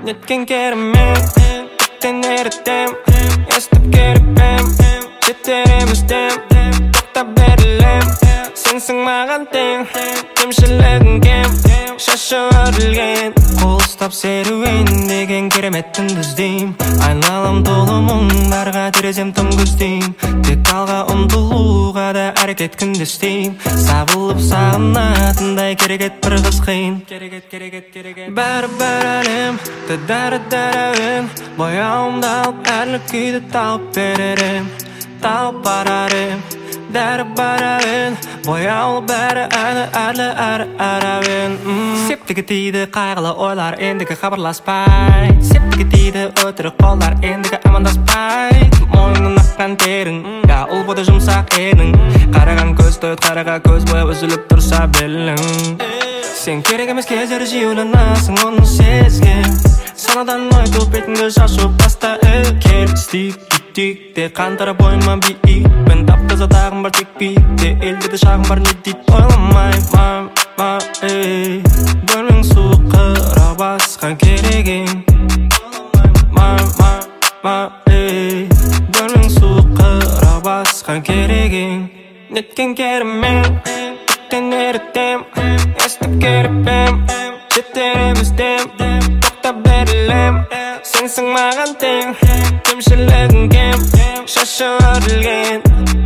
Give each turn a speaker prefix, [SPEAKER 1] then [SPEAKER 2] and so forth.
[SPEAKER 1] Неткен керемет көктен ерітем естіп керіппем жетереміз дем тоқтап берілем сенсің маған тең кемшілігің кем шашы өрілген қол ұстап серуен деген кереметтің іздейм айналам толы мұңдарға терезем тым көздейм тек алға ұмтылуға да әрекет күнде істейм сабылып сағынатындай керекет бір қыз қиын бәрі әлем дәрі-дәрі бояуымды алып әрлік күйді тауып беререм тауып барарем дәрі барарем бояулы бәрі әрі септігі тиді қайғылы ойлар ендігі хабарласпай септігі тиді өтірік қолдар ендігі амандаспай мойныңнан аққан терің ұл боды жұмсақ едің қараған көз тойыт қараға көз бояу үзіліп тұрса белің сен керек емес кездері жиюланасың оны сезген санадан ой төпетіңді шашып таста кел істейік бүйтейік те қантара бойыма биікпен тап-таза тағым бар тек биікте елдерде шағым бар не дейді ойламай бөлмең суық қырау басқан керегең бөлмең суық қырау басқан керегең неткен керемет көктен ерітем естіп керіппем жетереміз дем тоқтап берілем сенсің маған тең кемшілігің кем шашы өрілген